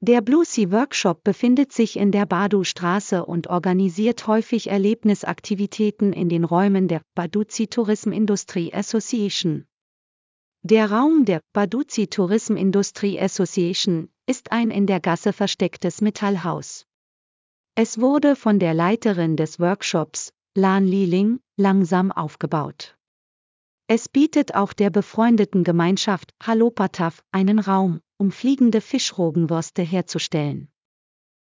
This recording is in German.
Der Blue Sea Workshop befindet sich in der Badu-Straße und organisiert häufig Erlebnisaktivitäten in den Räumen der Baduzi Tourism Industry Association. Der Raum der Baduzi Tourism Industry Association ist ein in der Gasse verstecktes Metallhaus. Es wurde von der Leiterin des Workshops, Lan Li-Ling, langsam aufgebaut. Es bietet auch der befreundeten Gemeinschaft Halopataf einen Raum, um fliegende Fischrogenwürste herzustellen.